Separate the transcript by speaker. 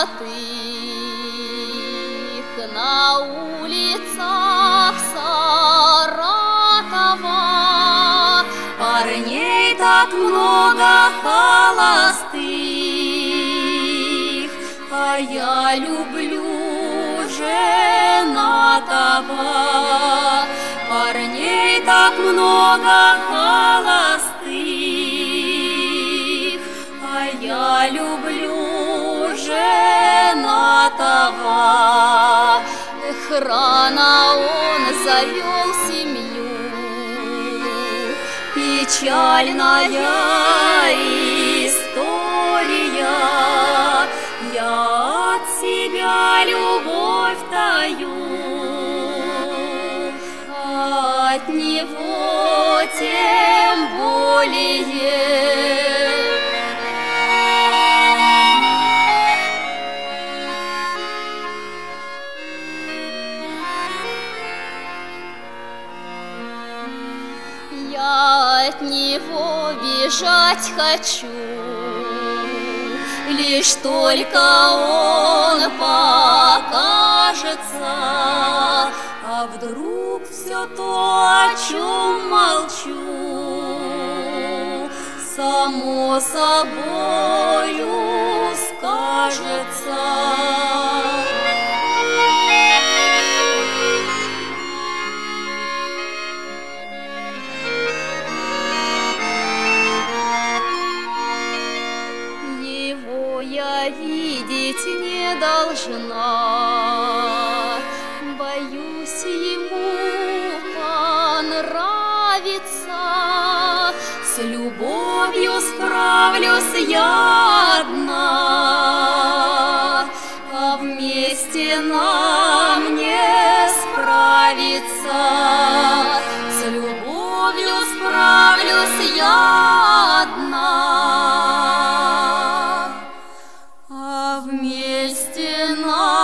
Speaker 1: на улицах Саратова.
Speaker 2: Парней так много холостых, а я люблю женатого. Парней так много холостых, а я люблю женатого.
Speaker 1: Рано он завел семью,
Speaker 2: печальная история. Я от себя любовь таю, а от него тем более.
Speaker 1: Я от него бежать хочу,
Speaker 2: лишь только он покажется. А вдруг все то, о чем молчу, само собою скажется.
Speaker 1: Я видеть не должна, боюсь ему понравиться.
Speaker 2: С любовью справлюсь я одна, а вместе нам не справиться. С любовью справлюсь я одна, вместе нам